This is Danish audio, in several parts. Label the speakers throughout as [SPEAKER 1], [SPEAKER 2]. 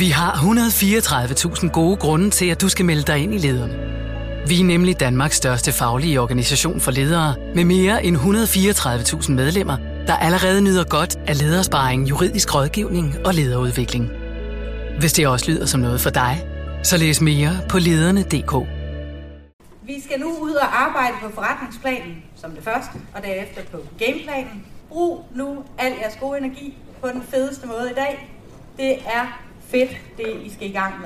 [SPEAKER 1] Vi har 134.000 gode grunde til, at du skal melde dig ind i Lederne. Vi er nemlig Danmarks største faglige organisation for ledere, med mere end 134.000 medlemmer, der allerede nyder godt af ledersparring, juridisk rådgivning og lederudvikling. Hvis det også lyder som noget for dig, så læs mere på lederne.dk.
[SPEAKER 2] Vi skal nu ud og arbejde på forretningsplanen som det første, og derefter på gameplanen. Brug nu al jeres gode energi på den fedeste måde i dag. Det er fedt, det I skal i gang med.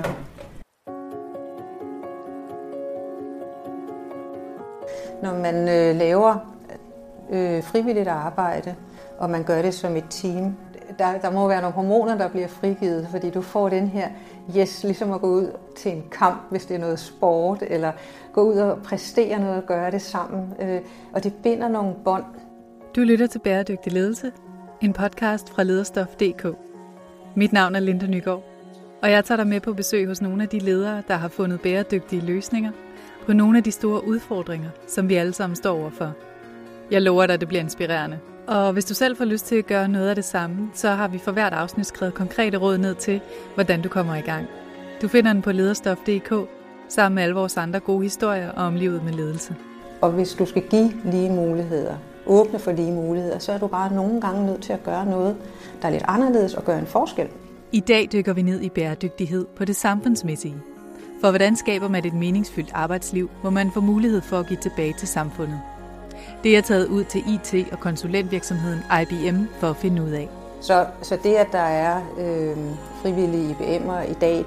[SPEAKER 3] Når man laver frivilligt arbejde, og man gør det som et team, der må være nogle hormoner, der bliver frigivet, fordi du får den her ligesom at gå ud til en kamp, hvis det er noget sport, eller gå ud og præstere noget og gøre det sammen. Og det binder nogle bånd.
[SPEAKER 4] Du lytter til Bæredygtig Ledelse, en podcast fra Lederstof.dk. Mit navn er Linda Nygaard, og jeg tager dig med på besøg hos nogle af de ledere, der har fundet bæredygtige løsninger på nogle af de store udfordringer, som vi alle sammen står overfor. Jeg lover dig, at det bliver inspirerende. Og hvis du selv får lyst til at gøre noget af det samme, så har vi for hvert afsnit skrevet konkrete råd ned til, hvordan du kommer i gang. Du finder den på Lederstof.dk, sammen med alle vores andre gode historier om livet med ledelse.
[SPEAKER 3] Og hvis du skal give lige muligheder, åbne for lige muligheder, så er du bare nogle gange nødt til at gøre noget, der er lidt anderledes og gøre en forskel.
[SPEAKER 4] I dag dykker vi ned i bæredygtighed på det samfundsmæssige. For hvordan skaber man et meningsfyldt arbejdsliv, hvor man får mulighed for at give tilbage til samfundet? Det er taget ud til IT- og konsulentvirksomheden IBM for at finde ud af.
[SPEAKER 3] Så det, at der er frivillige IBM'ere i dag,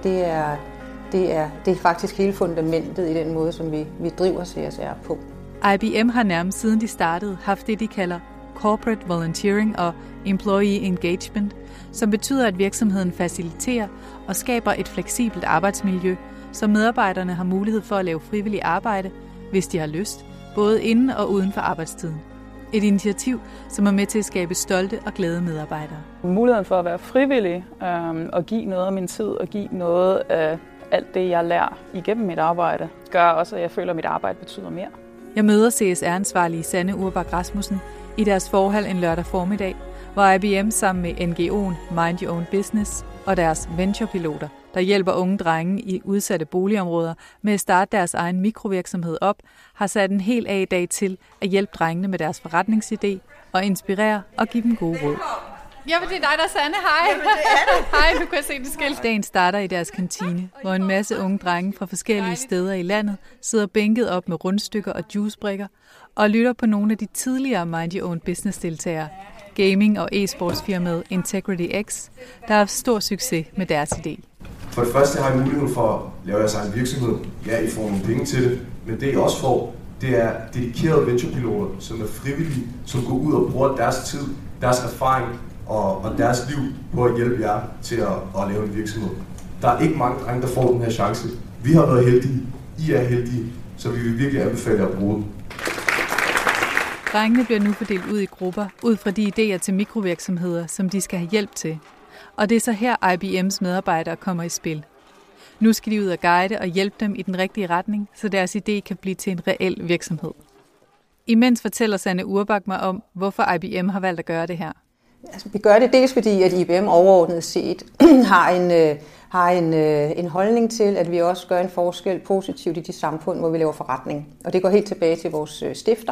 [SPEAKER 3] det er faktisk hele fundamentet i den måde, som vi driver CSR på.
[SPEAKER 4] IBM har nærmest siden de startede haft det, de kalder Corporate Volunteering og Employee Engagement, som betyder, at virksomheden faciliterer og skaber et fleksibelt arbejdsmiljø, så medarbejderne har mulighed for at lave frivillig arbejde, hvis de har lyst, både inden og uden for arbejdstiden. Et initiativ, som er med til at skabe stolte og glade medarbejdere.
[SPEAKER 5] Muligheden for at være frivillig og give noget af min tid og give noget af alt det, jeg lærer igennem mit arbejde, gør også, at jeg føler, at mit arbejde betyder mere.
[SPEAKER 4] Jeg møder CSR-ansvarlige Sanne Urbach Rasmussen i deres forhal en lørdag formiddag, hvor IBM sammen med NGO'en Mind Your Own Business og deres venturepiloter, der hjælper unge drenge i udsatte boligområder med at starte deres egen mikrovirksomhed op, har sat en hel A-dag til at hjælpe drengene med deres forretningsidé og inspirere og give dem gode råd.
[SPEAKER 6] Ja, men det er dig, der er Sanne. Hej.
[SPEAKER 2] Jamen, det er det.
[SPEAKER 6] Hej, du kan se det skilt.
[SPEAKER 4] Dagen starter i deres kantine, hvor en masse unge drenge fra forskellige steder i landet sidder bænket op med rundstykker og juicebrikker og lytter på nogle af de tidligere Mind Your Own Business-deltagere, gaming- og e-sportsfirmaet Integrity X, der har haft stor succes med deres idé.
[SPEAKER 7] For det første har I muligheden for at lave jeres egen virksomhed. Ja, I får nogle penge til det, men det I også får, det er dedikerede venturepiloter, som er frivillige, som går ud og bruger deres tid, deres erfaring og deres liv på at hjælpe jer til at lave en virksomhed. Der er ikke mange drenge, der får den her chance. Vi har været heldige, I er heldige, så vi vil virkelig anbefale jer at bruge den.
[SPEAKER 4] Drengene bliver nu fordelt ud i grupper, ud fra de idéer til mikrovirksomheder, som de skal have hjælp til. Og det er så her IBM's medarbejdere kommer i spil. Nu skal de ud og guide og hjælpe dem i den rigtige retning, så deres idé kan blive til en reel virksomhed. Imens fortæller Sanne Urbach mig om, hvorfor IBM har valgt at gøre det her.
[SPEAKER 3] Altså, vi gør det dels fordi, at IBM overordnet set har en holdning til, at vi også gør en forskel positivt i de samfund, hvor vi laver forretning. Og det går helt tilbage til vores stifter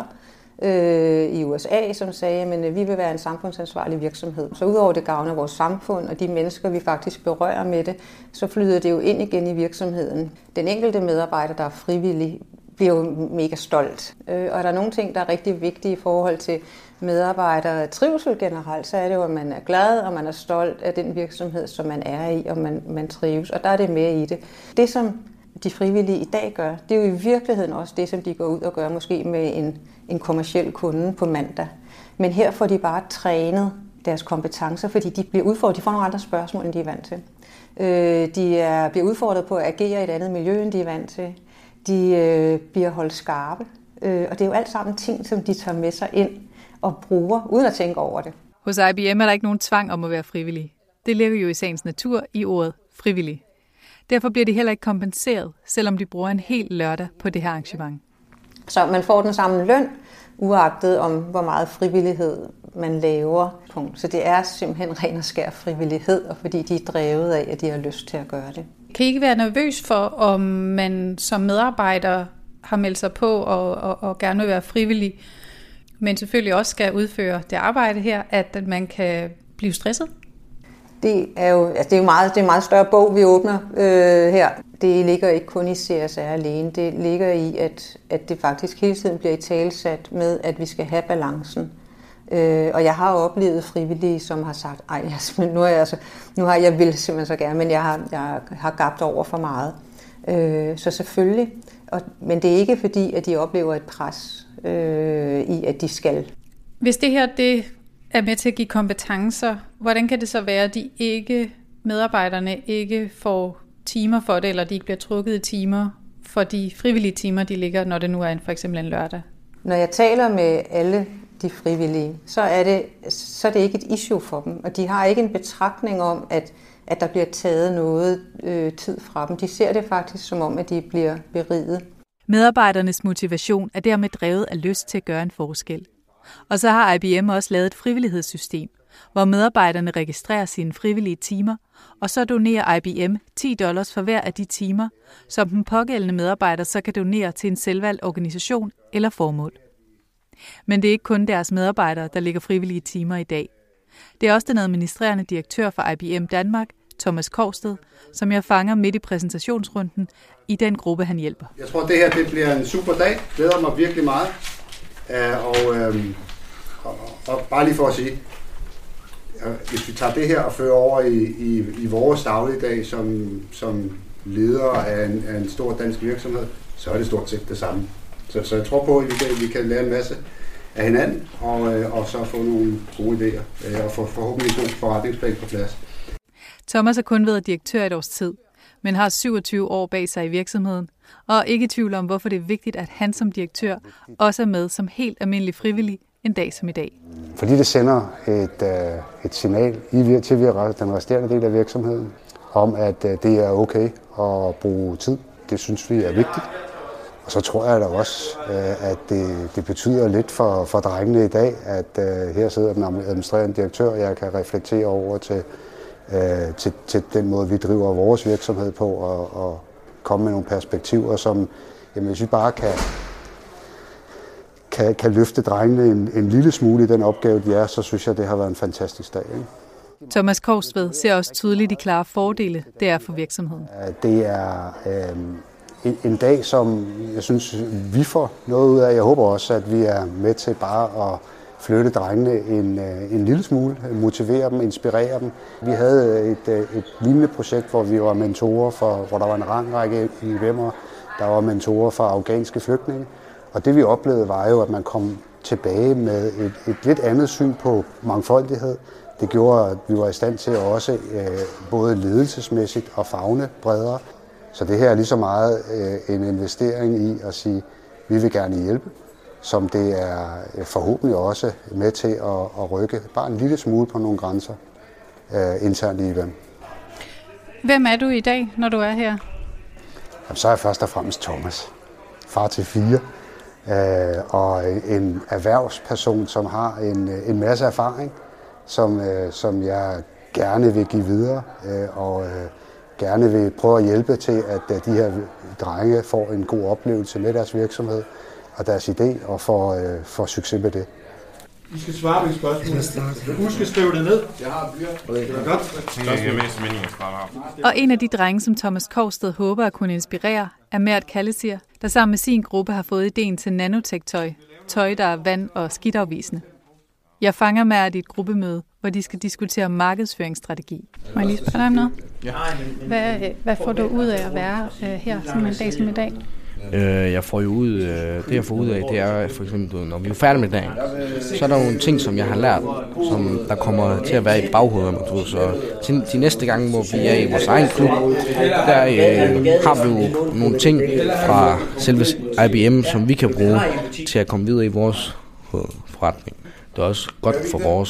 [SPEAKER 3] i USA, som sagde, at vi vil være en samfundsansvarlig virksomhed. Så udover det gavner vores samfund og de mennesker, vi faktisk berører med det, så flyder det jo ind igen i virksomheden. Den enkelte medarbejder, der er frivillig, bliver jo mega stolt. Og der er nogle ting, der er rigtig vigtige i forhold til medarbejdere trivsel generelt, så er det jo, at man er glad, og man er stolt af den virksomhed, som man er i, og man trives. Og der er det med i det. Det, som de frivillige i dag gør, det er jo i virkeligheden også det, som de går ud og gør, måske med en kommerciel kunde på mandag. Men her får de bare trænet deres kompetencer, fordi de bliver udfordret. De får nogle andre spørgsmål, end de er vant til. De bliver udfordret på at agere i et andet miljø, end de er vant til. De bliver holdt skarpe. Og det er jo alt sammen ting, som de tager med sig ind og bruger, uden at tænke over det.
[SPEAKER 4] Hos IBM er der ikke nogen tvang om at være frivillig. Det ligger jo i sagens natur i ordet frivillig. Derfor bliver de heller ikke kompenseret, selvom de bruger en hel lørdag på det her arrangement.
[SPEAKER 3] Så man får den samme løn uagtet om hvor meget frivillighed man laver. Så det er simpelthen ren og skær frivillighed, og fordi de er drevet af, at de har lyst til at gøre det.
[SPEAKER 4] Kan I ikke være nervøs for, om man som medarbejder har meldt sig på og gerne vil være frivillig, men selvfølgelig også skal udføre det arbejde her, at man kan blive stresset?
[SPEAKER 3] Det er jo en meget større bog, vi åbner her. Det ligger ikke kun i CSR alene. Det ligger i, at det faktisk hele tiden bliver italesat med, at vi skal have balancen. Og jeg har oplevet frivillige, som har sagt, jeg vil simpelthen så gerne, men jeg har gabt over for meget. Så selvfølgelig. Men det er ikke fordi, at de oplever et pres i, at de skal.
[SPEAKER 4] Hvis det her det er med til at give kompetencer, hvordan kan det så være, at medarbejderne ikke får timer for det, eller de ikke bliver trukket i timer for de frivillige timer, de ligger, når det nu er for eksempel en lørdag?
[SPEAKER 3] Når jeg taler med alle de frivillige, så er det ikke et issue for dem, og de har ikke en betragtning om, at der bliver taget noget tid fra dem. De ser det faktisk som om, at de bliver beriget.
[SPEAKER 4] Medarbejdernes motivation er dermed drevet af lyst til at gøre en forskel. Og så har IBM også lavet et frivillighedssystem, hvor medarbejderne registrerer sine frivillige timer, og så donerer IBM $10 for hver af de timer, som den pågældende medarbejder så kan donere til en selvvalgt organisation eller formål. Men det er ikke kun deres medarbejdere, der ligger frivillige timer i dag. Det er også den administrerende direktør for IBM Danmark, Thomas Korsted, som jeg fanger midt i præsentationsrunden i den gruppe, han hjælper.
[SPEAKER 8] Jeg tror, det her det bliver en super dag. Glæder mig virkelig meget. Og bare lige for at sige, hvis vi tager det her og fører over i vores dagligdag som leder af en stor dansk virksomhed, så er det stort set det samme. Så jeg tror på, at vi kan lære en masse af hinanden, og så få nogle gode idéer, og få forhåbentlig en god forretningsplan på plads.
[SPEAKER 4] Thomas har kun været direktør et års tid, men har 27 år bag sig i virksomheden, og er ikke i tvivl om, hvorfor det er vigtigt, at han som direktør også er med som helt almindelig frivillig en dag som i dag.
[SPEAKER 9] Fordi det sender et signal til den resterende del af virksomheden om, at det er okay at bruge tid. Det synes vi er vigtigt. Og så tror jeg da også, at det betyder lidt for drengene i dag, at her sidder den administrerende direktør, og jeg kan reflektere over til den måde, vi driver vores virksomhed på, og komme med nogle perspektiver, som hvis vi bare kan løfte drengene en lille smule i den opgave, de er, så synes jeg, det har været en fantastisk dag. Ikke?
[SPEAKER 4] Thomas Korsved ser også tydeligt de klare fordele, det er for virksomheden.
[SPEAKER 9] Det er en dag, som jeg synes, vi får noget ud af. Jeg håber også, at vi er med til bare at flytte drengene en lille smule, motivere dem, inspirere dem. Vi havde et lignende projekt, hvor vi var mentorer hvor der var en lang række IBM'ere, der var mentorer for afghanske flygtninge. Og det vi oplevede var jo, at man kom tilbage med et lidt andet syn på mangfoldighed. Det gjorde, at vi var i stand til også både ledelsesmæssigt og favne bredere. Så det her er lige så meget en investering i at sige, at vi vil gerne hjælpe, som det er forhåbentlig også med til at rykke bare en lille smule på nogle grænser internt i IBM.
[SPEAKER 4] Hvem er du i dag, når du er her?
[SPEAKER 9] Jamen, så er jeg først og fremmest Thomas, far til 4, og en erhvervsperson, som har en masse erfaring, som jeg gerne vil give videre, og gerne vil prøve at hjælpe til, at de her drenge får en god oplevelse med deres virksomhed og deres idé, og får succes med det.
[SPEAKER 10] I skal svare på spørgsmål. Husk at skrive det ned. Jeg har blyant. Det er godt.
[SPEAKER 4] Og en af de drenge, som Thomas Korsted håber at kunne inspirere, er Mert Kallesir, der sammen med sin gruppe har fået ideen til nanotech-tøj. Tøj, der er vand- og skidtafvisende. Jeg fanger Mert i et gruppemøde, hvor de skal diskutere markedsføringsstrategi. Må jeg lige spørge dig om noget? Ja. Hvad får du ud af at være her sådan en dag som i dag?
[SPEAKER 11] Jeg får jo ud, det jeg får ud af, det er for eksempel, når vi er færdige med dagen, så er der nogle ting, som jeg har lært, som der kommer til at være i baghovedet. Så til de næste gange, hvor vi er i vores egen klub, der har vi jo nogle ting fra selve IBM, som vi kan bruge til at komme videre i vores forretning. Det er også godt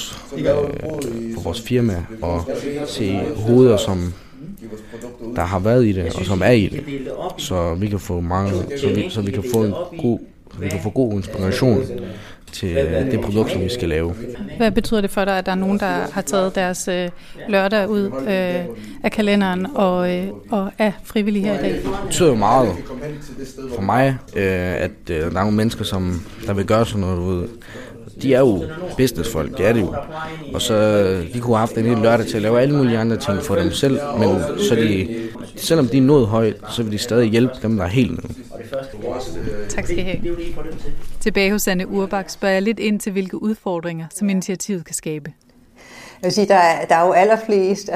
[SPEAKER 11] for vores firma at se hoveder, som der har været i det, og som er i det, så vi kan få god inspiration til det produkt, som vi skal lave.
[SPEAKER 4] Hvad betyder det for dig, at der er nogen, der har taget deres lørdag ud af kalenderen og er frivillige her i dag?
[SPEAKER 11] Det betyder jo meget for mig, at der er nogle mennesker, der vil gøre sådan noget ud. De er jo businessfolk, det er det jo. Og så de kunne have haft en hel lørdag til at lave alle mulige andre ting for dem selv, men så selvom de er nået højt, så vil de stadig hjælpe dem, der er helt nede.
[SPEAKER 4] Tak skal I have. Tilbage hos Anne Urbach spørger jeg lidt ind til, hvilke udfordringer, som initiativet kan skabe.
[SPEAKER 3] Jeg vil sige, der er jo allerflest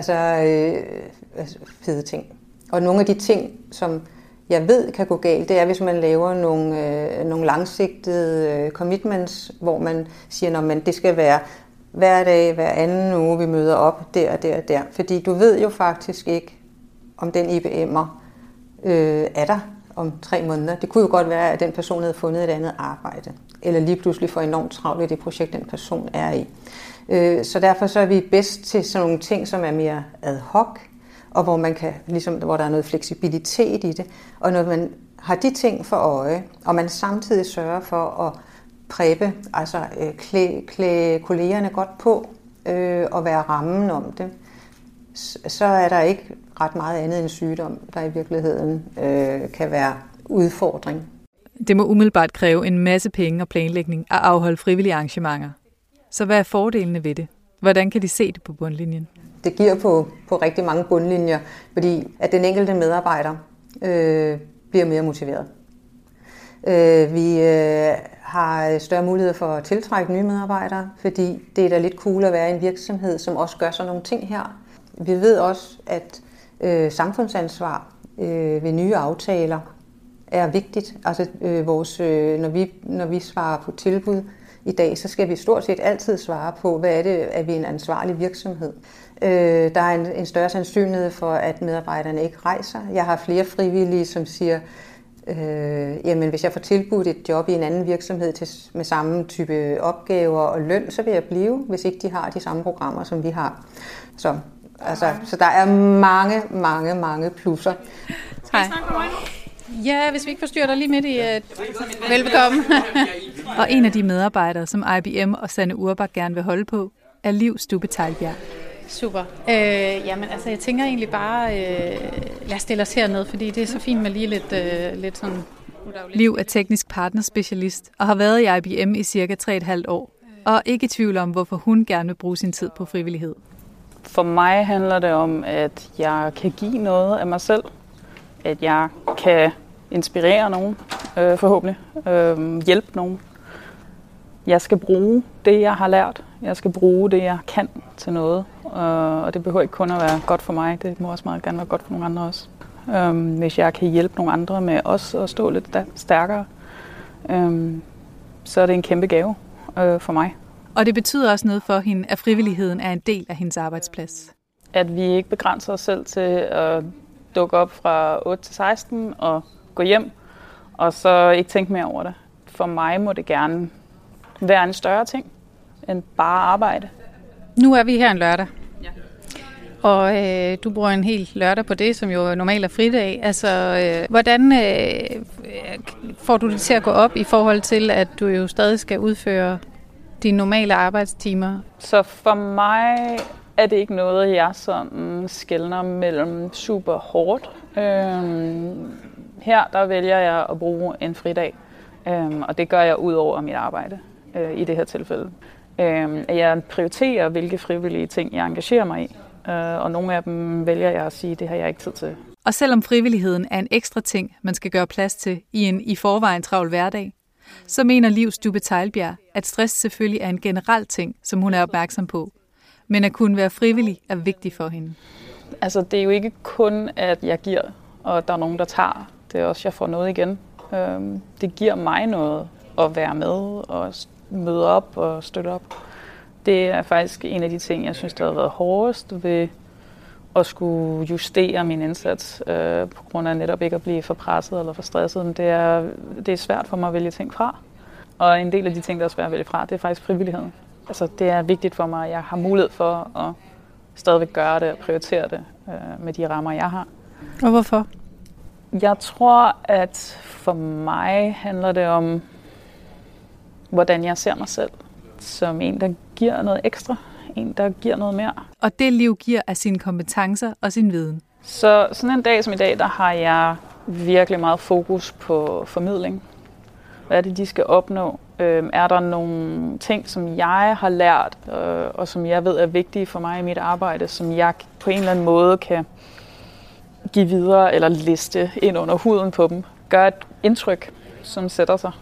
[SPEAKER 3] fede ting. Og nogle af de ting, som jeg ved kan gå galt, det er, hvis man laver nogle langsigtede commitments, hvor man siger, at det skal være hver dag, hver anden uge, vi møder op der og der og der. Fordi du ved jo faktisk ikke, om den IBM'er er der om 3 måneder. Det kunne jo godt være, at den person havde fundet et andet arbejde, eller lige pludselig får enormt travlt i det projekt, den person er i. Så derfor så er vi bedst til sådan nogle ting, som er mere ad hoc, og hvor man kan, hvor der er noget fleksibilitet i det. Og når man har de ting for øje, og man samtidig sørger for at præppe, altså klæde kollegerne godt på og være rammen om det, så er der ikke ret meget andet end sygdom, der i virkeligheden kan være udfordring.
[SPEAKER 4] Det må umiddelbart kræve en masse penge og planlægning at afholde frivillige arrangementer. Så hvad er fordelene ved det? Hvordan kan de se det på bundlinjen?
[SPEAKER 3] Det giver på rigtig mange bundlinjer, fordi at den enkelte medarbejder bliver mere motiveret. Vi har større mulighed for at tiltrække nye medarbejdere, fordi det er da lidt cool at være i en virksomhed, som også gør sådan nogle ting her. Vi ved også, at samfundsansvar ved nye aftaler er vigtigt. Altså når vi svarer på tilbud i dag, så skal vi stort set altid svare på, hvad er det, at vi er en ansvarlig virksomhed. Der er en større sandsynlighed for, at medarbejderne ikke rejser. Jeg har flere frivillige, som siger, jamen hvis jeg får tilbudt et job i en anden virksomhed med samme type opgaver og løn, så vil jeg blive, hvis ikke de har de samme programmer, som vi har. Så der er mange plusser.
[SPEAKER 6] Hej. Ja, hvis vi ikke forstyrrer dig lige midt i velbekomme.
[SPEAKER 4] Og en af de medarbejdere, som IBM og Sanne Urbach gerne vil holde på, er Liv Stubbe Teglbjerg.
[SPEAKER 6] Super. Jamen, altså, jeg tænker egentlig bare, lad os stille os herned, fordi det er så fint med lige lidt sådan...
[SPEAKER 4] Liv er teknisk partnerspecialist og har været i IBM i cirka 3,5 år, og ikke i tvivl om, hvorfor hun gerne vil bruge sin tid på frivillighed.
[SPEAKER 5] For mig handler det om, at jeg kan give noget af mig selv. At jeg kan inspirere nogen, forhåbentlig. Hjælpe nogen. Jeg skal bruge det, jeg har lært. Jeg skal bruge det, jeg kan til noget. Og det behøver ikke kun at være godt for mig. Det må også meget gerne være godt for nogle andre også. Hvis jeg kan hjælpe nogle andre med også at stå lidt stærkere, så er det en kæmpe gave for mig.
[SPEAKER 4] Og det betyder også noget for hende, at frivilligheden er en del af hendes arbejdsplads.
[SPEAKER 5] At vi ikke begrænser os selv til at dukke op fra 8 til 16 og gå hjem, og så ikke tænke mere over det. For mig må det gerne være en større ting end bare arbejde.
[SPEAKER 6] Nu er vi her en lørdag. Ja. Og du bruger en hel lørdag på det, som jo normalt er fridag. Altså, hvordan får du det til at gå op i forhold til, at du jo stadig skal udføre dine normale arbejdstimer?
[SPEAKER 5] Så for mig er det ikke noget, jeg sådan skelner mellem super hårdt. Her der vælger jeg at bruge en fridag, og det gør jeg ud over mit arbejde i det her tilfælde. Jeg prioriterer, hvilke frivillige ting jeg engagerer mig i, og nogle af dem vælger jeg at sige, det har jeg ikke tid til.
[SPEAKER 4] Og selvom frivilligheden er en ekstra ting, man skal gøre plads til i en i forvejen travl hverdag, så mener Liv Stubbe Teglbjerg, at stress selvfølgelig er en generel ting, som hun er opmærksom på. Men at kunne være frivillig er vigtigt for hende.
[SPEAKER 5] Altså, det er jo ikke kun, at jeg giver, og der er nogen, der tager. Det er også, at jeg får noget igen. Det giver mig noget at være med og møde op og støtte op. Det er faktisk en af de ting, jeg synes, der har været hårdest ved at skulle justere min indsats, på grund af netop ikke at blive for presset eller for stresset. Det er svært for mig at vælge ting fra. Og en del af de ting, der er svært at vælge fra, det er faktisk frivilligheden. Altså, det er vigtigt for mig, at jeg har mulighed for at stadigvæk gøre det og prioritere det med de rammer, jeg har.
[SPEAKER 4] Og hvorfor?
[SPEAKER 5] Jeg tror, at for mig handler det om hvordan jeg ser mig selv. Som en, der giver noget ekstra. En, der giver noget mere.
[SPEAKER 4] Og det liv giver af sine kompetencer og sin viden.
[SPEAKER 5] Så sådan en dag som i dag, der har jeg virkelig meget fokus på formidling. Hvad er det, de skal opnå? Er der nogle ting, som jeg har lært, og som jeg ved er vigtige for mig i mit arbejde, som jeg på en eller anden måde kan give videre eller liste ind under huden på dem? Gør et indtryk, som sætter sig.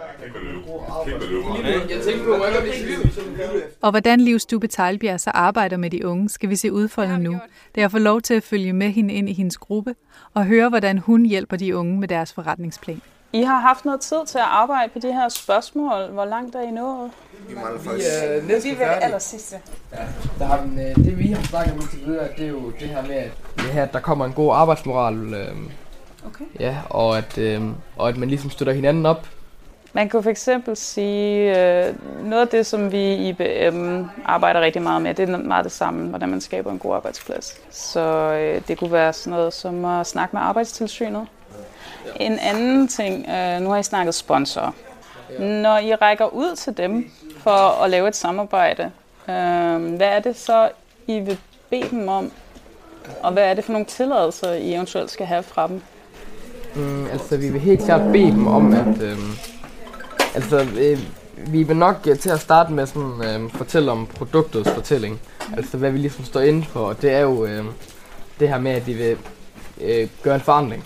[SPEAKER 4] Og hvordan Liv Stube Teglbjerg så arbejder med de unge, skal vi se udfoldet nu, da jeg får lov til at følge med hende ind i hendes gruppe og høre, hvordan hun hjælper de unge med deres forretningsplan.
[SPEAKER 5] I har haft noget tid til at arbejde på de her spørgsmål. Hvor langt er I nået?
[SPEAKER 12] Vi er næsten færdige.
[SPEAKER 5] Allersidste.
[SPEAKER 12] Ja, der har det vi har snakket om til videre, det er jo det her med, at der kommer en god arbejdsmoral.
[SPEAKER 5] Okay.
[SPEAKER 12] Ja, og at man ligesom støtter hinanden op.
[SPEAKER 5] Man kan for eksempel sige, noget af det, som vi i IBM arbejder rigtig meget med, det er meget det samme, hvordan man skaber en god arbejdsplads. Så det kunne være sådan noget som at snakke med Arbejdstilsynet. En anden ting, nu har I snakket sponsorer. Når I rækker ud til dem for at lave et samarbejde, hvad er det så, I vil bede dem om? Og hvad er det for nogle tilladelser, I eventuelt skal have fra dem?
[SPEAKER 12] Altså, vi vil helt klart bede dem om, at vi vil nok til at starte med sådan fortælle om produktets fortælling. Altså, hvad vi ligesom står inde for. Det er jo det her med, at vi vil gøre en forandring.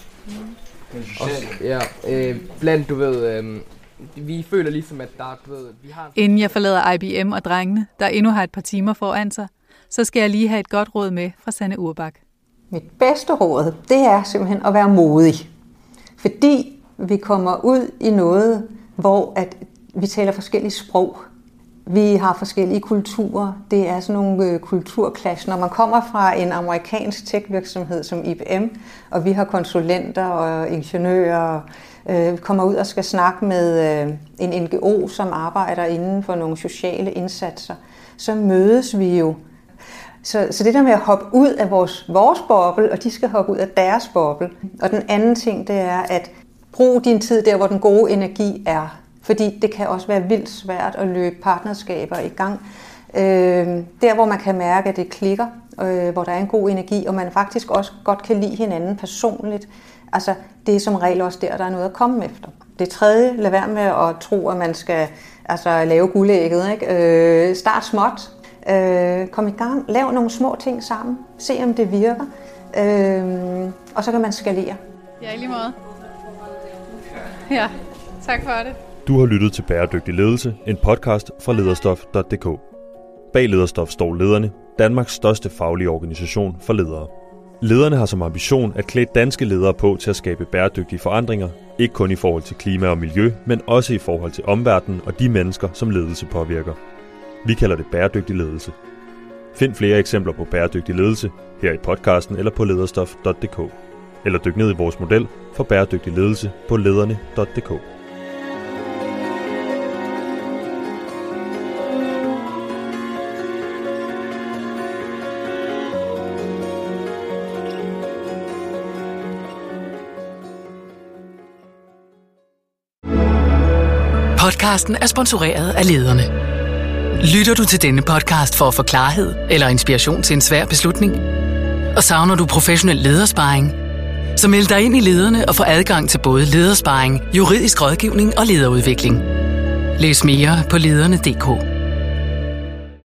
[SPEAKER 12] Blandt, du ved, vi føler ligesom, at der vi har...
[SPEAKER 4] Inden jeg forlader IBM og drengene, der endnu har et par timer foran sig, så skal jeg lige have et godt råd med fra Sanne Urbach.
[SPEAKER 3] Mit bedste råd, det er simpelthen at være modig. Fordi vi kommer ud i noget, hvor at vi taler forskellige sprog. Vi har forskellige kulturer. Det er sådan nogle kulturklash. Når man kommer fra en amerikansk tech-virksomhed som IBM, og vi har konsulenter og ingeniører, vi kommer ud og skal snakke med en NGO, som arbejder inden for nogle sociale indsatser, så mødes vi jo. Så det der med at hoppe ud af vores boble, og de skal hoppe ud af deres boble. Og den anden ting, det er at bruge din tid der, hvor den gode energi er. Fordi det kan også være vildt svært at løbe partnerskaber i gang. Der, hvor man kan mærke, at det klikker, hvor der er en god energi, og man faktisk også godt kan lide hinanden personligt. Altså, det er som regel også der er noget at komme efter. Det tredje, lad være med at tro, at man skal lave guldægget. Ikke? Start småt. Kom i gang. Lav nogle små ting sammen. Se, om det virker. Og så kan man skalere.
[SPEAKER 6] Ja, i lige måde. Ja, tak for det.
[SPEAKER 13] Du har lyttet til Bæredygtig Ledelse, en podcast fra lederstof.dk. Bag Lederstof står lederne, Danmarks største faglige organisation for ledere. Lederne har som ambition at klæde danske ledere på til at skabe bæredygtige forandringer, ikke kun i forhold til klima og miljø, men også i forhold til omverdenen og de mennesker, som ledelse påvirker. Vi kalder det bæredygtig ledelse. Find flere eksempler på bæredygtig ledelse her i podcasten eller på lederstof.dk. Eller dyk ned i vores model for bæredygtig ledelse på lederne.dk.
[SPEAKER 1] Podcasten er sponsoreret af Lederne. Lytter du til denne podcast for at få klarhed eller inspiration til en svær beslutning? Og savner du professionel ledersparring? Så meld dig ind i Lederne og få adgang til både ledersparring, juridisk rådgivning og lederudvikling. Læs mere på lederne.dk.